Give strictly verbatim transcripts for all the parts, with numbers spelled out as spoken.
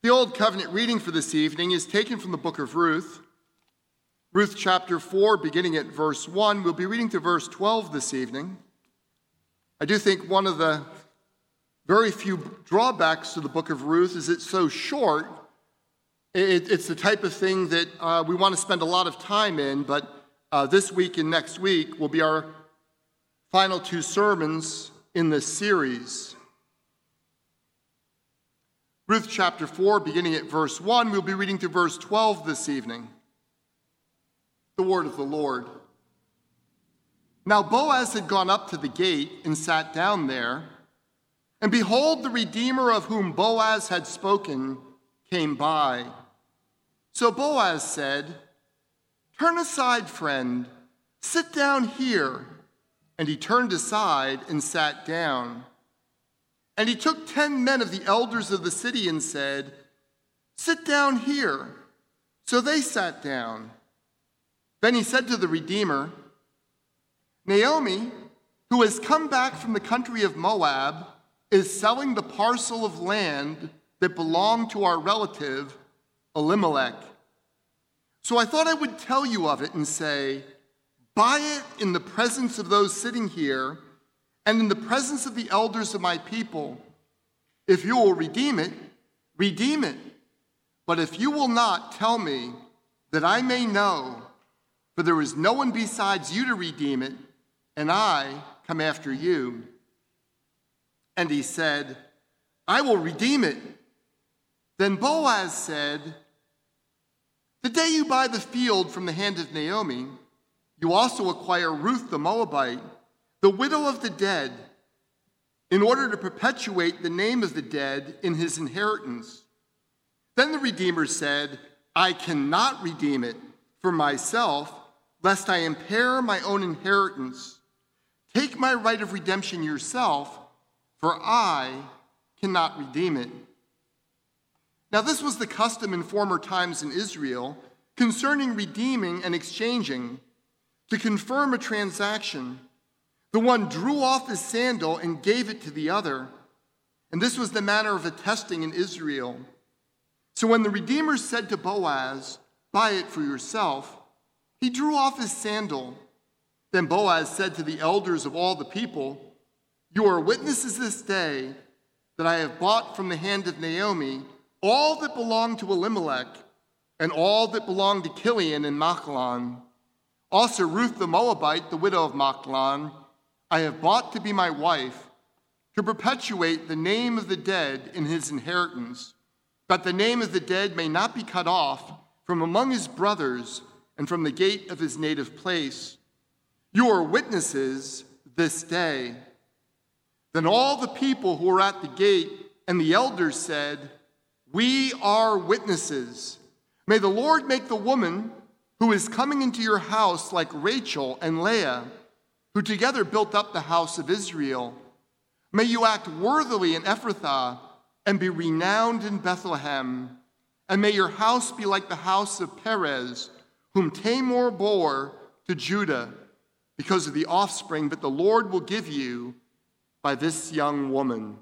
The Old Covenant reading for this evening is taken from the book of Ruth. Ruth chapter four, beginning at verse one. We'll be reading to verse twelve this evening. I do think one of the very few drawbacks to the book of Ruth is it's so short. It, it's the type of thing that uh, we want to spend a lot of time in, but uh, this week and next week will be our final two sermons in this series. Ruth chapter four, beginning at verse one, we'll be reading to verse twelve this evening. The word of the Lord. Now Boaz had gone up to the gate and sat down there, and behold, the Redeemer of whom Boaz had spoken came by. So Boaz said, "Turn aside, friend, sit down here." And he turned aside and sat down. And he took ten men of the elders of the city and said, "Sit down here." So they sat down. Then he said to the Redeemer, "Naomi, who has come back from the country of Moab, is selling the parcel of land that belonged to our relative Elimelech. So I thought I would tell you of it and say, buy it in the presence of those sitting here and in the presence of the elders of my people. If you will redeem it, redeem it. But if you will not, tell me, that I may know, for there is no one besides you to redeem it, and I come after you." And he said, "I will redeem it." Then Boaz said, "The day you buy the field from the hand of Naomi, you also acquire Ruth the Moabite, the widow of the dead, in order to perpetuate the name of the dead in his inheritance." Then the Redeemer said, "I cannot redeem it for myself, lest I impair my own inheritance. Take my right of redemption yourself, for I cannot redeem it." Now this was the custom in former times in Israel concerning redeeming and exchanging. To confirm a transaction, the one drew off his sandal and gave it to the other. And this was the manner of attesting in Israel. So when the Redeemer said to Boaz, "Buy it for yourself," he drew off his sandal. Then Boaz said to the elders of all the people, "You are witnesses this day that I have bought from the hand of Naomi all that belonged to Elimelech and all that belonged to Chilion and Machlon. Also Ruth the Moabite, the widow of Machlon, I have bought to be my wife, to perpetuate the name of the dead in his inheritance, that the name of the dead may not be cut off from among his brothers and from the gate of his native place. You are witnesses this day." Then all the people who were at the gate and the elders said, "We are witnesses. May the Lord make the woman who is coming into your house like Rachel and Leah, who together built up the house of Israel. May you act worthily in Ephrathah and be renowned in Bethlehem. And may your house be like the house of Perez, whom Tamar bore to Judah, because of the offspring that the Lord will give you by this young woman."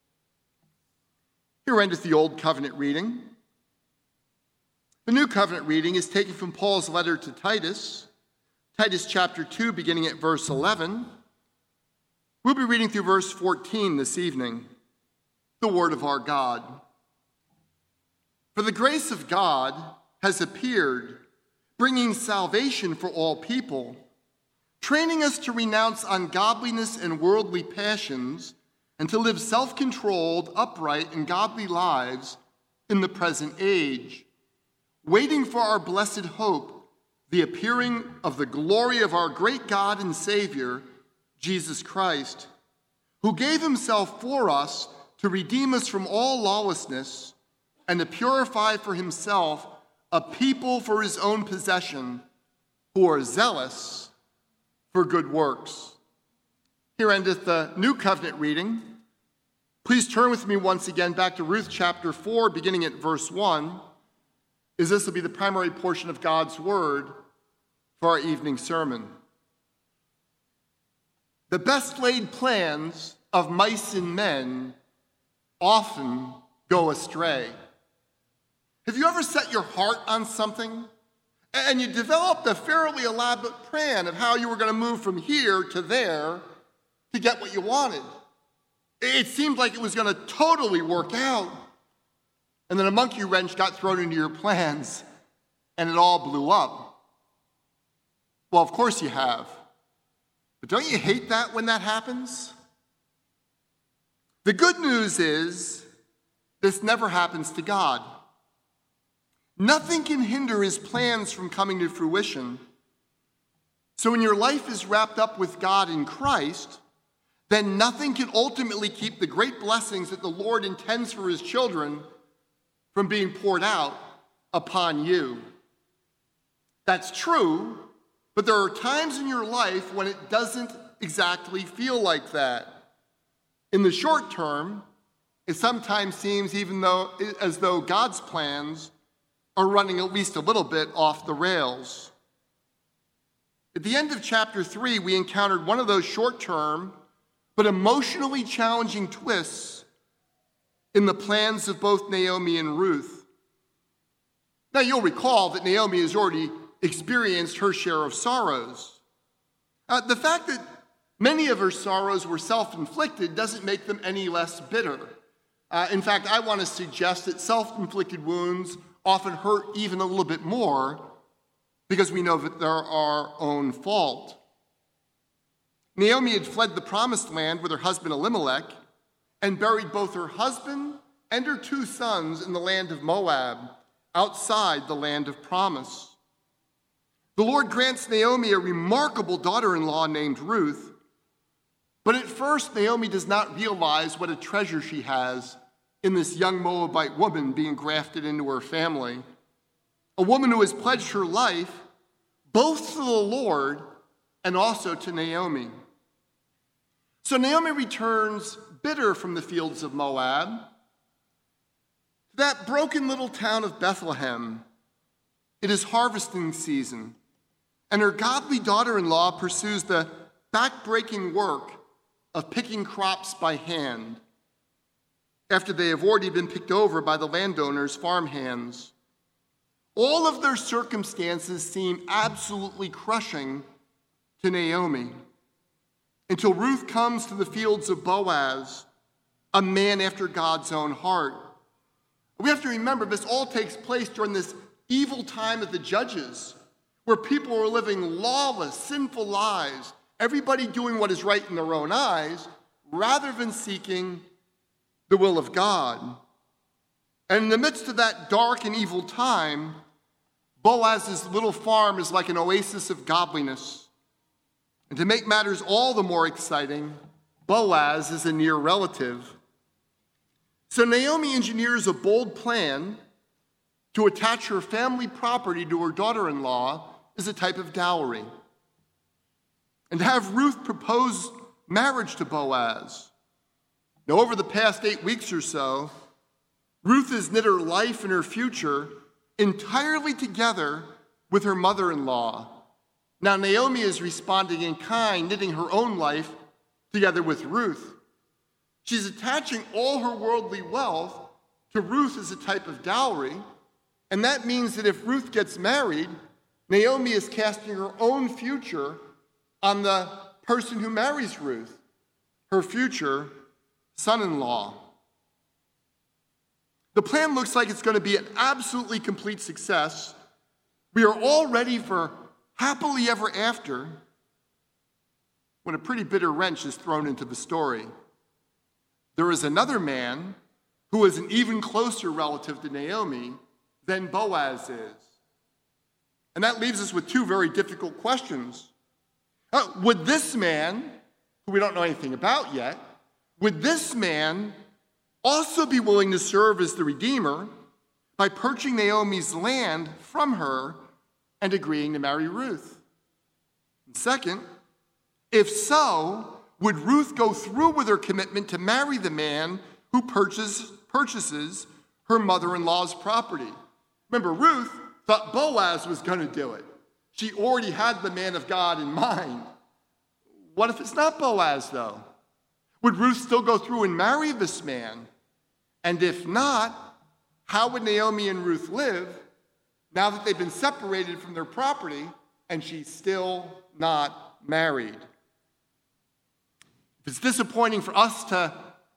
Here endeth the Old Covenant reading. The New Covenant reading is taken from Paul's letter to Titus, Titus chapter two, beginning at verse eleven. We'll be reading through verse fourteen this evening, the word of our God. "For the grace of God has appeared, bringing salvation for all people, training us to renounce ungodliness and worldly passions, and to live self-controlled, upright, and godly lives in the present age, waiting for our blessed hope, the appearing of the glory of our great God and Savior, Jesus Christ, who gave himself for us to redeem us from all lawlessness and to purify for himself a people for his own possession, who are zealous for good works." Here endeth the New Covenant reading. Please turn with me once again back to Ruth chapter four, beginning at verse one, as this will be the primary portion of God's word for our evening sermon. The best laid plans of mice and men often go astray. Have you ever set your heart on something and you developed a fairly elaborate plan of how you were going to move from here to there to get what you wanted? It seemed like it was going to totally work out. And then a monkey wrench got thrown into your plans and it all blew up. Well, of course you have. But don't you hate that when that happens? The good news is this never happens to God. Nothing can hinder his plans from coming to fruition. So when your life is wrapped up with God in Christ, then nothing can ultimately keep the great blessings that the Lord intends for his children from being poured out upon you. That's true, but there are times in your life when it doesn't exactly feel like that. In the short term, it sometimes seems even though as though God's plans are running at least a little bit off the rails. At the end of chapter three, we encountered one of those short-term but emotionally challenging twists in the plans of both Naomi and Ruth. Now, you'll recall that Naomi has already experienced her share of sorrows. Uh, the fact that many of her sorrows were self-inflicted doesn't make them any less bitter. Uh, in fact, I want to suggest that self-inflicted wounds often hurt even a little bit more because we know that they're our own fault. Naomi had fled the promised land with her husband Elimelech and buried both her husband and her two sons in the land of Moab, outside the land of promise. The Lord grants Naomi a remarkable daughter-in-law named Ruth, but at first Naomi does not realize what a treasure she has in this young Moabite woman being grafted into her family, a woman who has pledged her life both to the Lord and also to Naomi. So Naomi returns bitter from the fields of Moab to that broken little town of Bethlehem. It is harvesting season, and her godly daughter-in-law pursues the back-breaking work of picking crops by hand after they have already been picked over by the landowner's farmhands. All of their circumstances seem absolutely crushing to Naomi until Ruth comes to the fields of Boaz, a man after God's own heart. We have to remember this all takes place during this evil time of the Judges, where people were living lawless, sinful lives, everybody doing what is right in their own eyes, rather than seeking the will of God. And in the midst of that dark and evil time, Boaz's little farm is like an oasis of godliness. And to make matters all the more exciting, Boaz is a near relative. So Naomi engineers a bold plan to attach her family property to her daughter-in-law as a type of dowry, and to have Ruth propose marriage to Boaz. Now, over the past eight weeks or so, Ruth has knit her life and her future entirely together with her mother-in-law. Now, Naomi is responding in kind, knitting her own life together with Ruth. She's attaching all her worldly wealth to Ruth as a type of dowry, and that means that if Ruth gets married, Naomi is casting her own future on the person who marries Ruth, her future son-in-law. The plan looks like it's going to be an absolutely complete success. We are all ready for happily ever after when a pretty bitter wrench is thrown into the story. There is another man who is an even closer relative to Naomi than Boaz is. And that leaves us with two very difficult questions. Uh, would this man, who we don't know anything about yet, would this man also be willing to serve as the Redeemer by purchasing Naomi's land from her and agreeing to marry Ruth? And second, if so, would Ruth go through with her commitment to marry the man who purchase, purchases her mother-in-law's property? Remember, Ruth thought Boaz was going to do it. She already had the man of God in mind. What if it's not Boaz, though? Would Ruth still go through and marry this man? And if not, how would Naomi and Ruth live now that they've been separated from their property and she's still not married? If it's disappointing for us to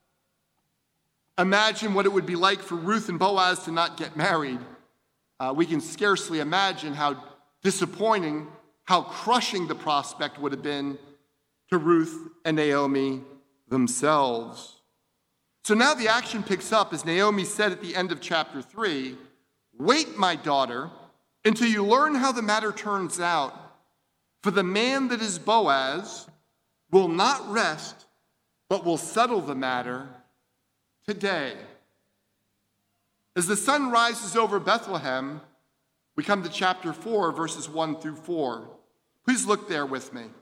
imagine what it would be like for Ruth and Boaz to not get married, uh, we can scarcely imagine how disappointing, how crushing the prospect would have been to Ruth and Naomi themselves. So now the action picks up as Naomi said at the end of chapter three, "Wait, my daughter, until you learn how the matter turns out. For the man that is Boaz will not rest, but will settle the matter today." As the sun rises over Bethlehem, we come to chapter four, verses one through four. Please look there with me.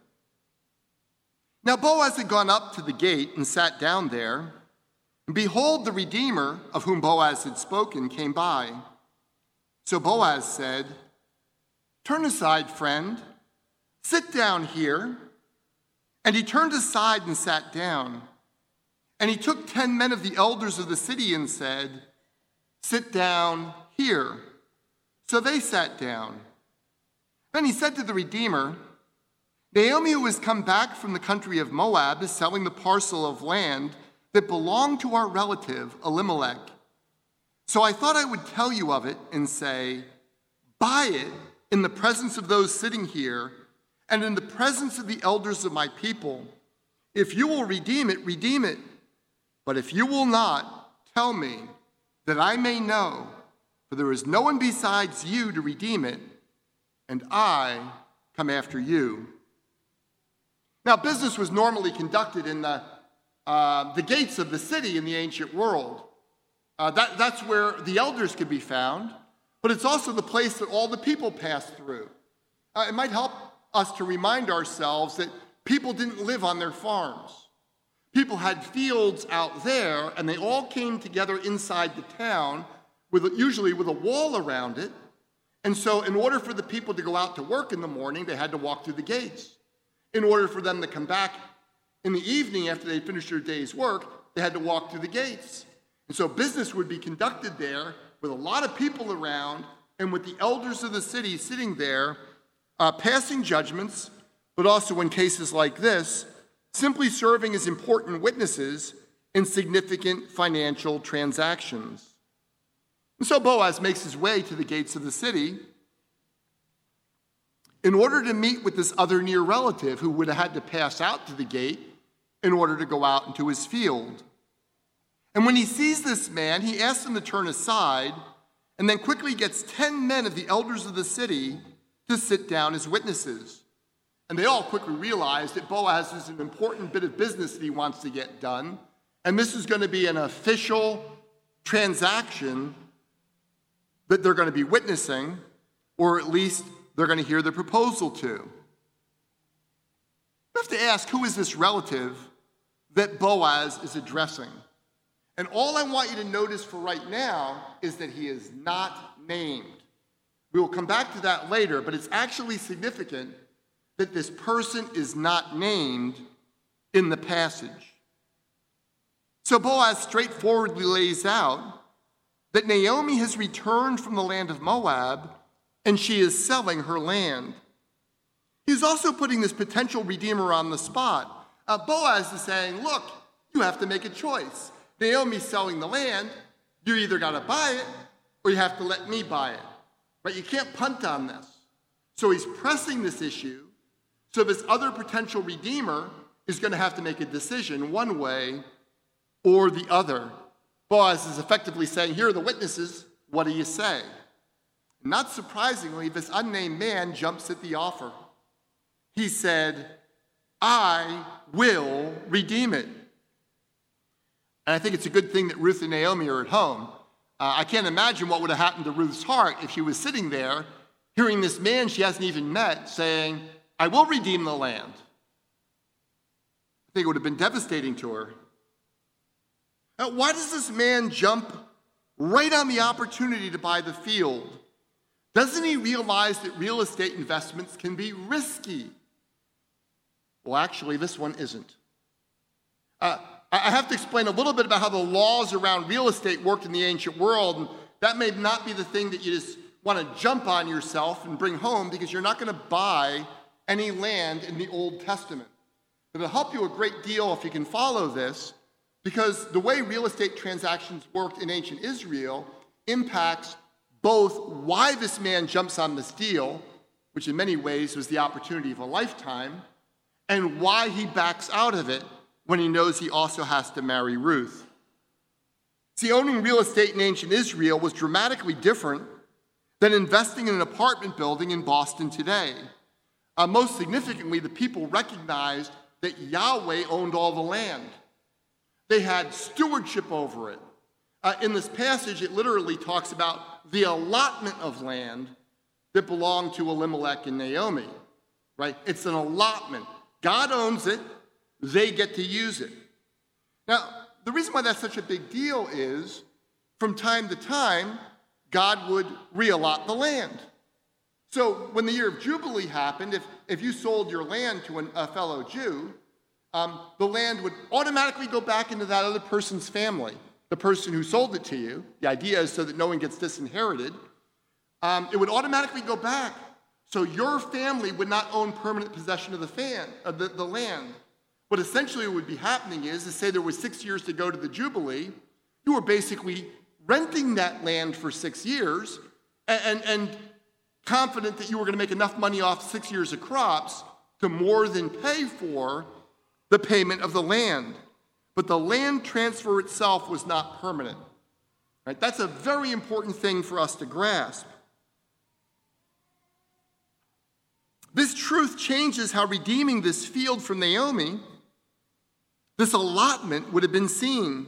Now Boaz had gone up to the gate and sat down there. And behold, the Redeemer, of whom Boaz had spoken, came by. So Boaz said, "Turn aside, friend. Sit down here." And he turned aside and sat down. And he took ten men of the elders of the city and said, "Sit down here." So they sat down. Then he said to the Redeemer, "Naomi, who has come back from the country of Moab, is selling the parcel of land that belonged to our relative Elimelech. So I thought I would tell you of it and say, buy it in the presence of those sitting here and in the presence of the elders of my people. If you will redeem it, redeem it. But if you will not, tell me, that I may know, for there is no one besides you to redeem it, and I come after you." Now, business was normally conducted in the Uh, the gates of the city in the ancient world. Uh, that, that's where the elders could be found, but it's also the place that all the people passed through. Uh, it might help us to remind ourselves that people didn't live on their farms. People had fields out there, and they all came together inside the town, with usually with a wall around it. And so in order for the people to go out to work in the morning, they had to walk through the gates. In order for them to come back in the evening, after they finished their day's work, they had to walk through the gates. And so business would be conducted there with a lot of people around and with the elders of the city sitting there, uh, passing judgments, but also in cases like this, simply serving as important witnesses in significant financial transactions. And so Boaz makes his way to the gates of the city in order to meet with this other near relative who would have had to pass out to the gate in order to go out into his field. And when he sees this man, he asks him to turn aside and then quickly gets ten men of the elders of the city to sit down as witnesses. And they all quickly realize that Boaz is an important bit of business that he wants to get done, and this is going to be an official transaction that they're going to be witnessing, or at least they're going to hear the proposal to. You have to ask, who is this relative that Boaz is addressing? And all I want you to notice for right now is that he is not named. We will come back to that later, but it's actually significant that this person is not named in the passage. So Boaz straightforwardly lays out that Naomi has returned from the land of Moab and she is selling her land. He's also putting this potential redeemer on the spot. Uh, Boaz is saying, look, you have to make a choice. Naomi's selling the land. You either got to buy it or you have to let me buy it. Right? You can't punt on this. So he's pressing this issue so this other potential redeemer is going to have to make a decision one way or the other. Boaz is effectively saying, here are the witnesses. What do you say? Not surprisingly, this unnamed man jumps at the offer. He said, I will redeem it. And I think it's a good thing that Ruth and Naomi are at home. Uh, I can't imagine what would have happened to Ruth's heart if she was sitting there, hearing this man she hasn't even met saying, I will redeem the land. I think it would have been devastating to her. Now, why does this man jump right on the opportunity to buy the field? Doesn't he realize that real estate investments can be risky? Well, actually, this one isn't. Uh, I have to explain a little bit about how the laws around real estate worked in the ancient world. And that may not be the thing that you just want to jump on yourself and bring home, because you're not going to buy any land in the Old Testament. It'll help you a great deal if you can follow this, because the way real estate transactions worked in ancient Israel impacts both why this man jumps on this deal, which in many ways was the opportunity of a lifetime, and why he backs out of it when he knows he also has to marry Ruth. See, owning real estate in ancient Israel was dramatically different than investing in an apartment building in Boston today. Uh, most significantly, the people recognized that Yahweh owned all the land. They had stewardship over it. Uh, in this passage, it literally talks about the allotment of land that belonged to Elimelech and Naomi, right? It's an allotment. God owns it. They get to use it. Now, the reason why that's such a big deal is, from time to time, God would reallot the land. So when the year of Jubilee happened, if, if you sold your land to an, a fellow Jew, um, the land would automatically go back into that other person's family, the person who sold it to you. The idea is so that no one gets disinherited. Um, it would automatically go back. So your family would not own permanent possession of the, fan, of the, the land. What essentially would be happening is, to say there was six years to go to the Jubilee, you were basically renting that land for six years and, and, and confident that you were going to make enough money off six years of crops to more than pay for the payment of the land. But the land transfer itself was not permanent. Right? That's a very important thing for us to grasp. This truth changes how redeeming this field from Naomi, this allotment, would have been seen.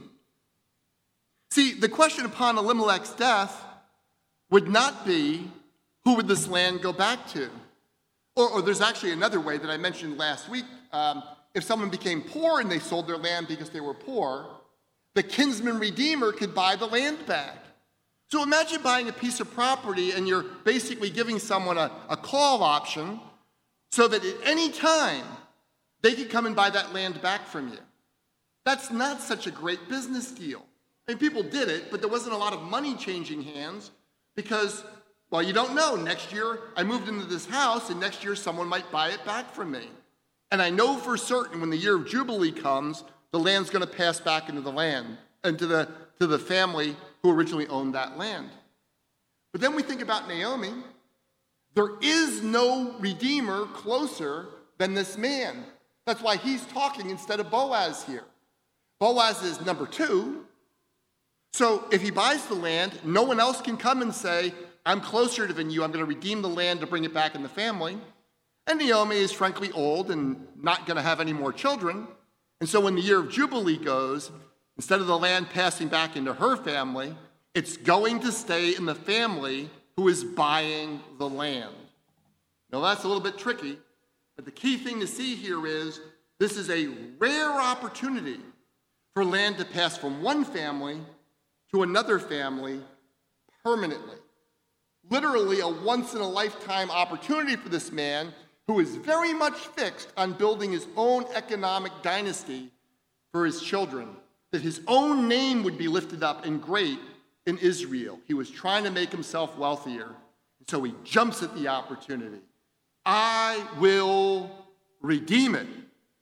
See, the question upon Elimelech's death would not be, who would this land go back to? Or, or there's actually another way that I mentioned last week. Um, if someone became poor and they sold their land because they were poor, the kinsman redeemer could buy the land back. So imagine buying a piece of property and you're basically giving someone a, a call option so that at any time they could come and buy that land back from you. That's not such a great business deal. I mean, people did it, but there wasn't a lot of money changing hands because, well, you don't know. Next year, I moved into this house, and next year someone might buy it back from me. And I know for certain when the year of Jubilee comes, the land's going to pass back into the land, into the, to the family who originally owned that land. But then we think about Naomi. There is no redeemer closer than this man. That's why he's talking instead of Boaz here. Boaz is number two. So if he buys the land, no one else can come and say, I'm closer than you, I'm going to redeem the land to bring it back in the family. And Naomi is frankly old and not going to have any more children. And so when the year of Jubilee goes, instead of the land passing back into her family, it's going to stay in the family who is buying the land. Now that's a little bit tricky, but the key thing to see here is this is a rare opportunity for land to pass from one family to another family permanently. Literally a once-in-a-lifetime opportunity for this man who is very much fixed on building his own economic dynasty for his children, that his own name would be lifted up and great in Israel. He was trying to make himself wealthier, and so he jumps at the opportunity. I will redeem it.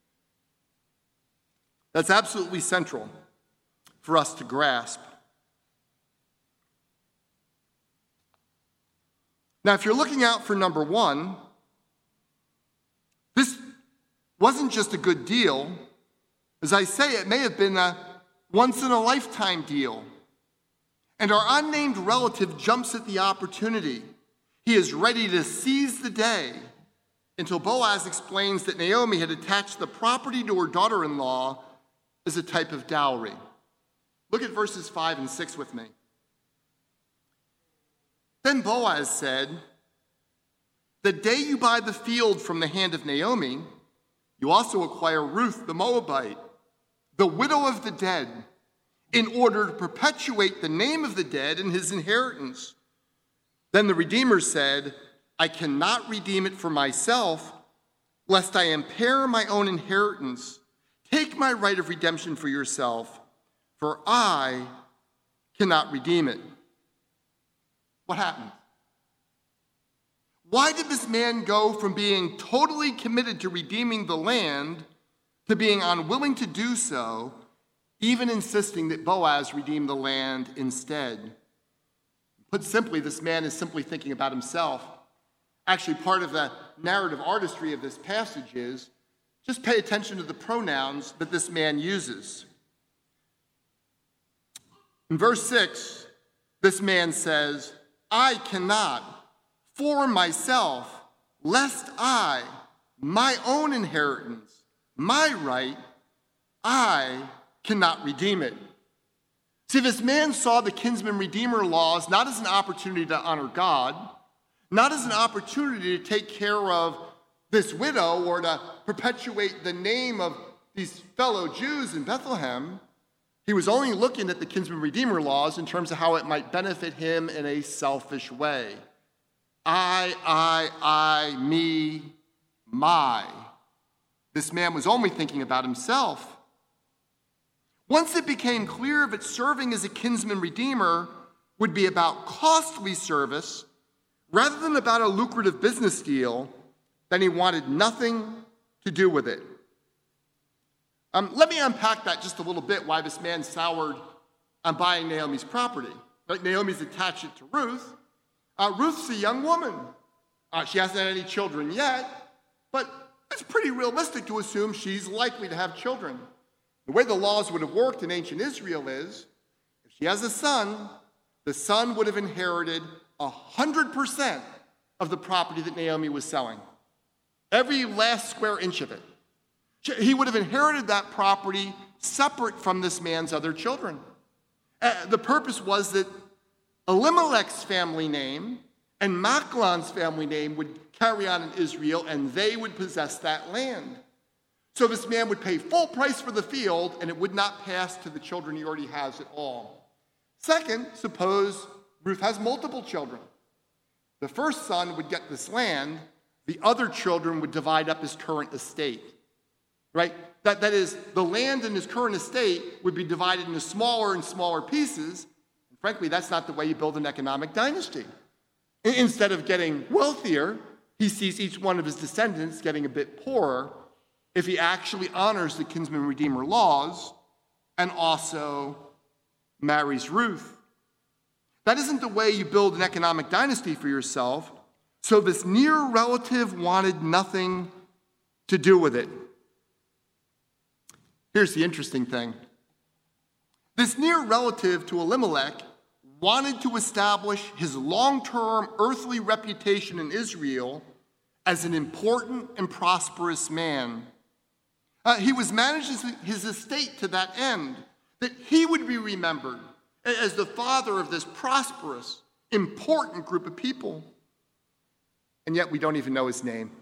That's absolutely central for us to grasp. Now, if you're looking out for number one, this wasn't just a good deal. As I say, it may have been a once-in-a-lifetime deal. And our unnamed relative jumps at the opportunity. He is ready to seize the day until Boaz explains that Naomi had attached the property to her daughter-in-law as a type of dowry. Look at verses five and six with me. Then Boaz said, the day you buy the field from the hand of Naomi, you also acquire Ruth the Moabite, the widow of the dead, in order to perpetuate the name of the dead and his inheritance. Then the Redeemer said, I cannot redeem it for myself, lest I impair my own inheritance. Take my right of redemption for yourself, for I cannot redeem it. What happened? Why did this man go from being totally committed to redeeming the land to being unwilling to do so, even insisting that Boaz redeem the land instead? Put simply, this man is simply thinking about himself. Actually, part of the narrative artistry of this passage is just pay attention to the pronouns that this man uses. In verse six, this man says, I cannot for myself, lest I, my own inheritance, my right, I cannot redeem it. See, this man saw the kinsman redeemer laws not as an opportunity to honor God, not as an opportunity to take care of this widow or to perpetuate the name of these fellow Jews in Bethlehem. He was only looking at the kinsman redeemer laws in terms of how it might benefit him in a selfish way. I, I, I, me, my. This man was only thinking about himself. Once it became clear that serving as a kinsman redeemer would be about costly service rather than about a lucrative business deal, then he wanted nothing to do with it. Um, let me unpack that just a little bit, why this man soured on buying Naomi's property. Right? Naomi's attached it to Ruth. Uh, Ruth's a young woman. Uh, she hasn't had any children yet, but it's pretty realistic to assume she's likely to have children. The way the laws would have worked in ancient Israel is, if she has a son, the son would have inherited one hundred percent of the property that Naomi was selling. Every last square inch of it. He would have inherited that property separate from this man's other children. Uh, the purpose was that Elimelech's family name and Machlon's family name would carry on in Israel, and they would possess that land. So this man would pay full price for the field, and it would not pass to the children he already has at all. Second, suppose Ruth has multiple children. The first son would get this land. The other children would divide up his current estate. Right? That, that is, the land in his current estate would be divided into smaller and smaller pieces. And frankly, that's not the way you build an economic dynasty. Instead of getting wealthier, he sees each one of his descendants getting a bit poorer if he actually honors the kinsman redeemer laws and also marries Ruth. That isn't the way you build an economic dynasty for yourself. So this near relative wanted nothing to do with it. Here's the interesting thing. This near relative to Elimelech wanted to establish his long-term earthly reputation in Israel as an important and prosperous man. Uh, he was managing his estate to that end, that he would be remembered as the father of this prosperous, important group of people. And yet we don't even know his name.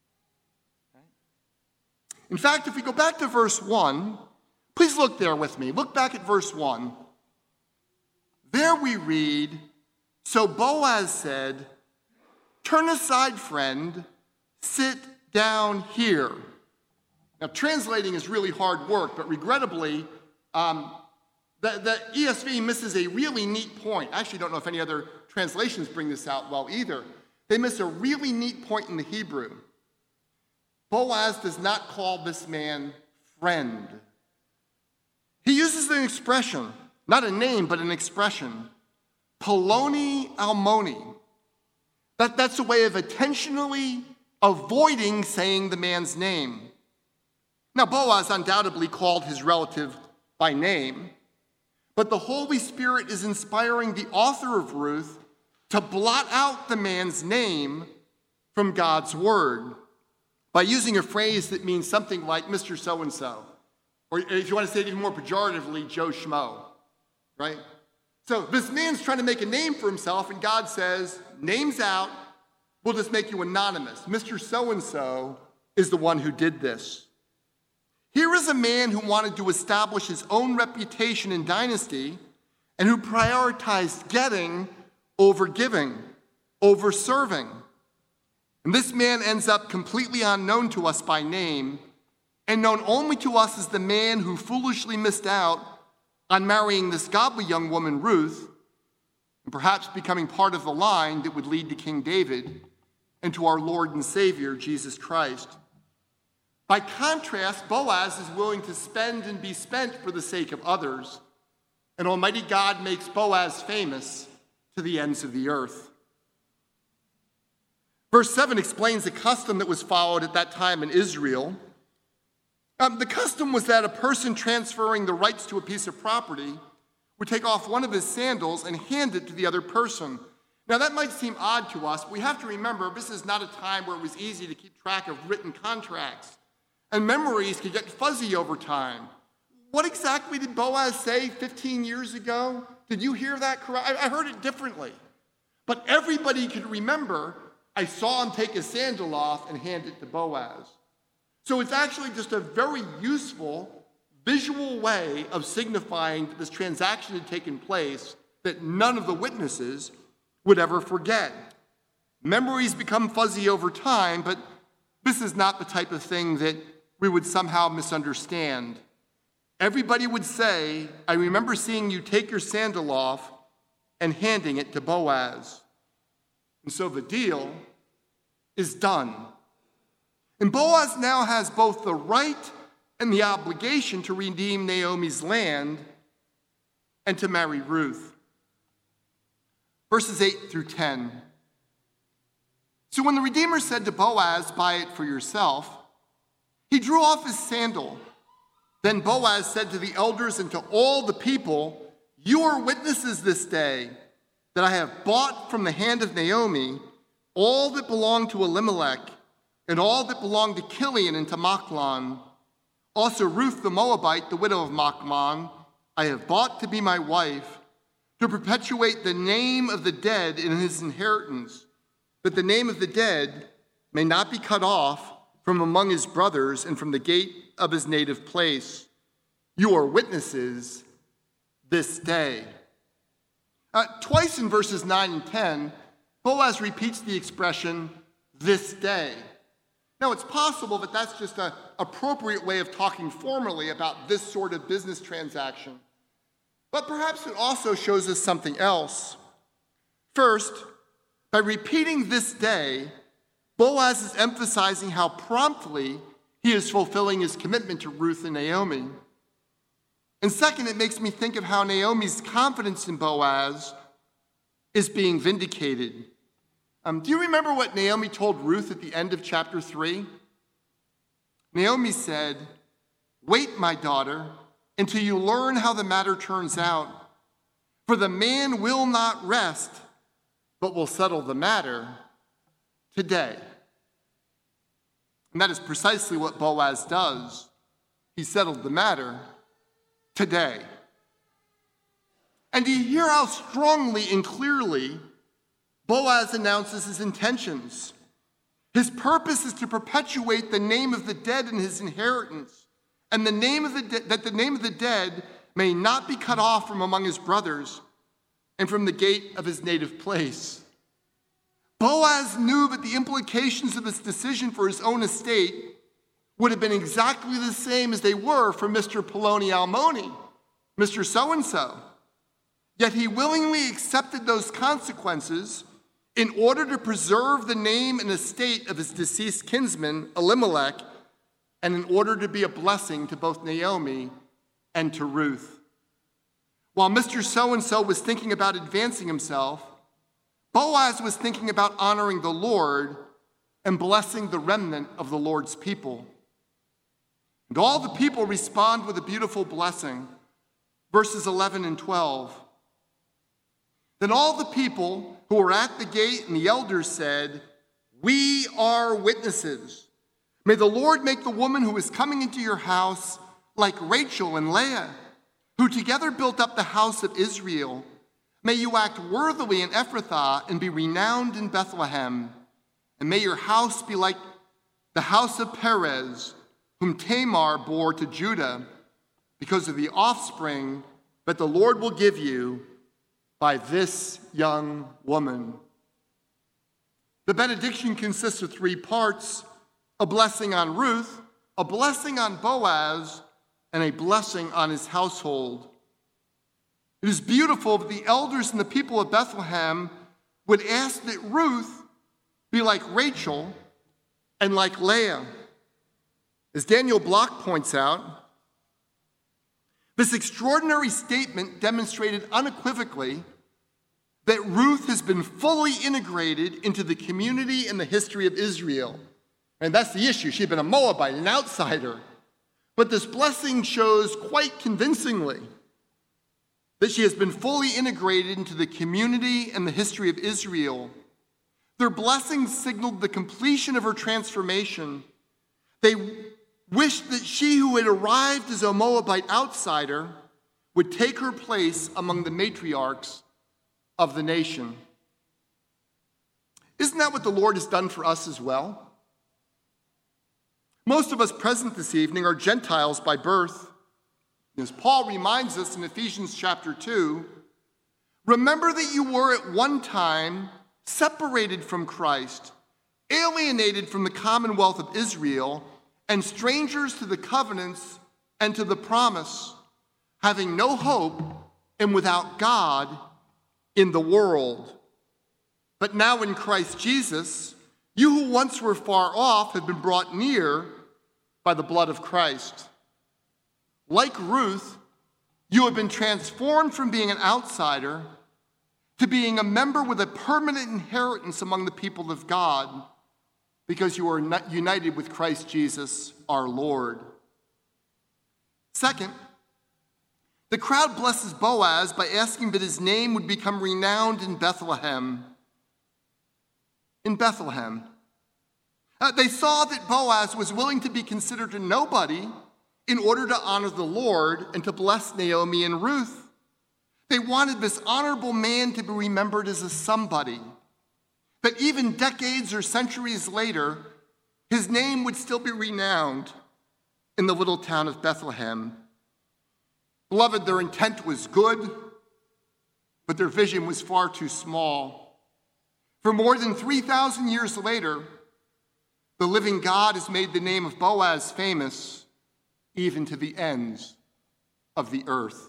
In fact, if we go back to verse one, please look there with me. Look back at verse one. There we read, so Boaz said, turn aside, friend, sit down here. Now, translating is really hard work, but regrettably, um, the, the E S V misses a really neat point. I actually don't know if any other translations bring this out well either. They miss a really neat point in the Hebrew. Boaz does not call this man friend. He uses an expression, not a name, but an expression, Poloni Almoni. That, that's a way of intentionally avoiding saying the man's name. Now, Boaz undoubtedly called his relative by name, but the Holy Spirit is inspiring the author of Ruth to blot out the man's name from God's word by using a phrase that means something like Mister So-and-so, or if you want to say it even more pejoratively, Joe Schmo, right? So this man's trying to make a name for himself, and God says, name's out, we'll just make you anonymous. Mister So-and-so is the one who did this. Here is a man who wanted to establish his own reputation and dynasty and who prioritized getting over giving, over serving. And this man ends up completely unknown to us by name and known only to us as the man who foolishly missed out on marrying this godly young woman, Ruth, and perhaps becoming part of the line that would lead to King David and to our Lord and Savior, Jesus Christ. By contrast, Boaz is willing to spend and be spent for the sake of others, and Almighty God makes Boaz famous to the ends of the earth. Verse seven explains the custom that was followed at that time in Israel. Um, the custom was that a person transferring the rights to a piece of property would take off one of his sandals and hand it to the other person. Now, that might seem odd to us, but we have to remember this is not a time where it was easy to keep track of written contracts, and memories could get fuzzy over time. What exactly did Boaz say fifteen years ago? Did you hear that correct? I heard it differently. But everybody could remember, I saw him take his sandal off and hand it to Boaz. So it's actually just a very useful visual way of signifying that this transaction had taken place that none of the witnesses would ever forget. Memories become fuzzy over time, but this is not the type of thing that we would somehow misunderstand. Everybody would say, I remember seeing you take your sandal off and handing it to Boaz. And so the deal is done. And Boaz now has both the right and the obligation to redeem Naomi's land and to marry Ruth. Verses eight through ten. So when the Redeemer said to Boaz, buy it for yourself, he drew off his sandal. Then Boaz said to the elders and to all the people, you are witnesses this day that I have bought from the hand of Naomi all that belonged to Elimelech and all that belonged to Chilion and to Machlon. Also Ruth the Moabite, the widow of Machlon, I have bought to be my wife, to perpetuate the name of the dead in his inheritance, that the name of the dead may not be cut off from among his brothers and from the gate of his native place. You are witnesses this day. Uh, twice in verses nine and ten, Boaz repeats the expression, this day. Now, it's possible that that's just an appropriate way of talking formally about this sort of business transaction. But perhaps it also shows us something else. First, by repeating this day, Boaz is emphasizing how promptly he is fulfilling his commitment to Ruth and Naomi. And second, it makes me think of how Naomi's confidence in Boaz is being vindicated. Um, do you remember what Naomi told Ruth at the end of chapter three? Naomi said, wait, my daughter, until you learn how the matter turns out. For the man will not rest, but will settle the matter today. And that is precisely what Boaz does. He settled the matter today. And do you hear how strongly and clearly Boaz announces his intentions? His purpose is to perpetuate the name of the dead in his inheritance, and the name of the de- that the name of the dead may not be cut off from among his brothers and from the gate of his native place. Boaz knew that the implications of his decision for his own estate would have been exactly the same as they were for Mister Poloni Almoni, Mister So-and-so. Yet he willingly accepted those consequences in order to preserve the name and estate of his deceased kinsman, Elimelech, and in order to be a blessing to both Naomi and to Ruth. While Mister So-and-so was thinking about advancing himself, Boaz was thinking about honoring the Lord and blessing the remnant of the Lord's people. And all the people respond with a beautiful blessing. Verses eleven and twelve. Then all the people who were at the gate and the elders said, we are witnesses. May the Lord make the woman who is coming into your house like Rachel and Leah, who together built up the house of Israel. May you act worthily in Ephrathah and be renowned in Bethlehem. And may your house be like the house of Perez, whom Tamar bore to Judah, because of the offspring that the Lord will give you by this young woman. The benediction consists of three parts: a blessing on Ruth, a blessing on Boaz, and a blessing on his household. It is beautiful that the elders and the people of Bethlehem would ask that Ruth be like Rachel and like Leah. As Daniel Block points out, this extraordinary statement demonstrated unequivocally that Ruth has been fully integrated into the community and the history of Israel. And that's the issue. She had been a Moabite, an outsider. But this blessing shows quite convincingly that she has been fully integrated into the community and the history of Israel. Their blessing signaled the completion of her transformation. They wished that she who had arrived as a Moabite outsider would take her place among the matriarchs of the nation. Isn't that what the Lord has done for us as well? Most of us present this evening are Gentiles by birth. As Paul reminds us in Ephesians chapter two, remember that you were at one time separated from Christ, alienated from the commonwealth of Israel, and strangers to the covenants and to the promise, having no hope and without God in the world. But now in Christ Jesus, you who once were far off have been brought near by the blood of Christ. Like Ruth, you have been transformed from being an outsider to being a member with a permanent inheritance among the people of God, because you are united with Christ Jesus, our Lord. Second, the crowd blesses Boaz by asking that his name would become renowned in Bethlehem. In Bethlehem. Uh, they saw that Boaz was willing to be considered a nobody in order to honor the Lord and to bless Naomi and Ruth. They wanted this honorable man to be remembered as a somebody. That even decades or centuries later, his name would still be renowned in the little town of Bethlehem. Beloved, their intent was good, but their vision was far too small. For more than three thousand years later, the living God has made the name of Boaz famous even to the ends of the earth.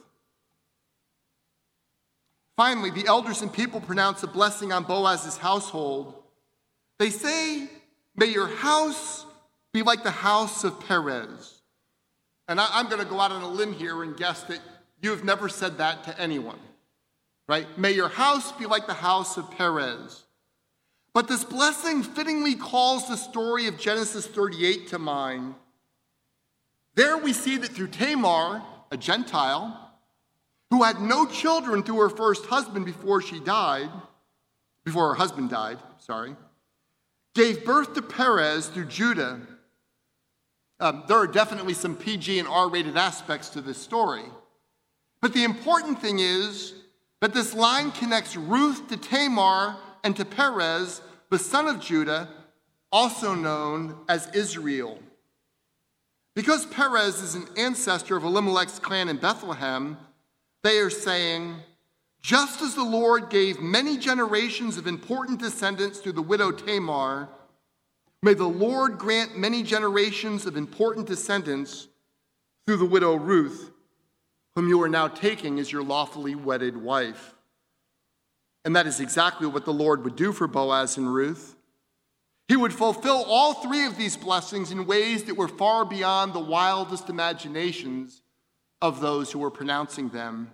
Finally, the elders and people pronounce a blessing on Boaz's household. They say, may your house be like the house of Perez. And I, I'm going to go out on a limb here and guess that you have never said that to anyone, right? May your house be like the house of Perez. But this blessing fittingly calls the story of Genesis thirty-eight to mind. There we see that through Tamar, a Gentile, who had no children through her first husband before she died, before her husband died, sorry, gave birth to Perez through Judah. Um, there are definitely some P G and R-rated aspects to this story. But the important thing is that this line connects Ruth to Tamar and to Perez, the son of Judah, also known as Israel. Because Perez is an ancestor of Elimelech's clan in Bethlehem, they are saying, just as the Lord gave many generations of important descendants through the widow Tamar, may the Lord grant many generations of important descendants through the widow Ruth, whom you are now taking as your lawfully wedded wife. And that is exactly what the Lord would do for Boaz and Ruth. He would fulfill all three of these blessings in ways that were far beyond the wildest imaginations of those who were pronouncing them.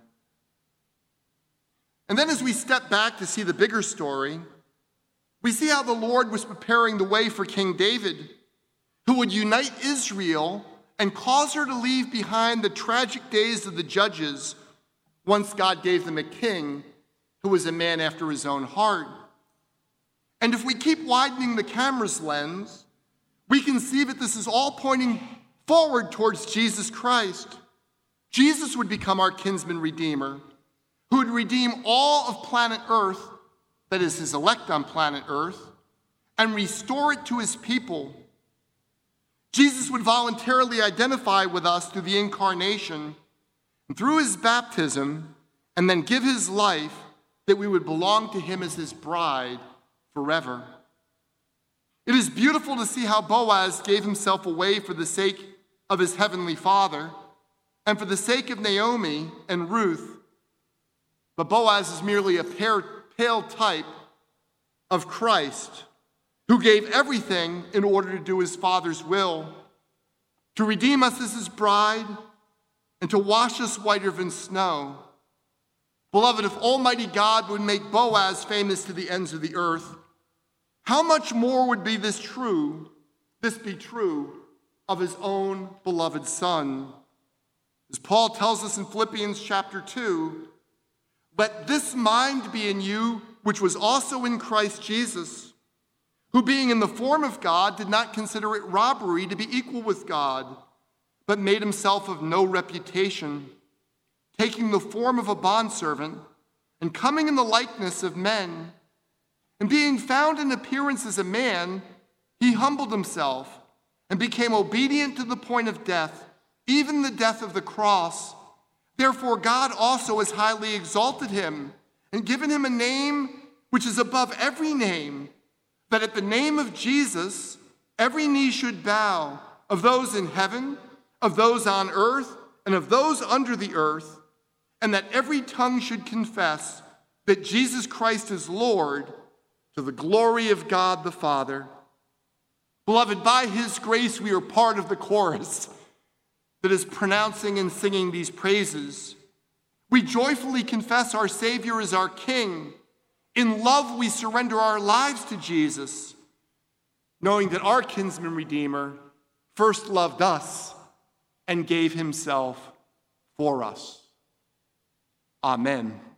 And then as we step back to see the bigger story, we see how the Lord was preparing the way for King David, who would unite Israel and cause her to leave behind the tragic days of the judges once God gave them a king who was a man after his own heart. And if we keep widening the camera's lens, we can see that this is all pointing forward towards Jesus Christ. Jesus would become our kinsman redeemer, who would redeem all of planet Earth, that is his elect on planet Earth, and restore it to his people. Jesus would voluntarily identify with us through the incarnation and through his baptism, and then give his life that we would belong to him as his bride forever. It is beautiful to see how Boaz gave himself away for the sake of his heavenly Father and for the sake of Naomi and Ruth. But Boaz is merely a pale type of Christ, who gave everything in order to do his Father's will, to redeem us as his bride, and to wash us whiter than snow. Beloved, if Almighty God would make Boaz famous to the ends of the earth, how much more would be this true, this be true of his own beloved Son? As Paul tells us in Philippians chapter two, let this mind be in you, which was also in Christ Jesus, who being in the form of God did not consider it robbery to be equal with God, but made himself of no reputation, taking the form of a bondservant and coming in the likeness of men. And being found in appearance as a man, he humbled himself and became obedient to the point of death, even the death of the cross. Therefore, God also has highly exalted him and given him a name which is above every name, that at the name of Jesus, every knee should bow, of those in heaven, of those on earth, and of those under the earth, and that every tongue should confess that Jesus Christ is Lord, to the glory of God the Father. Beloved, by his grace we are part of the chorus that is pronouncing and singing these praises. We joyfully confess our Savior is our King. In love we surrender our lives to Jesus, knowing that our kinsman Redeemer first loved us and gave himself for us. Amen.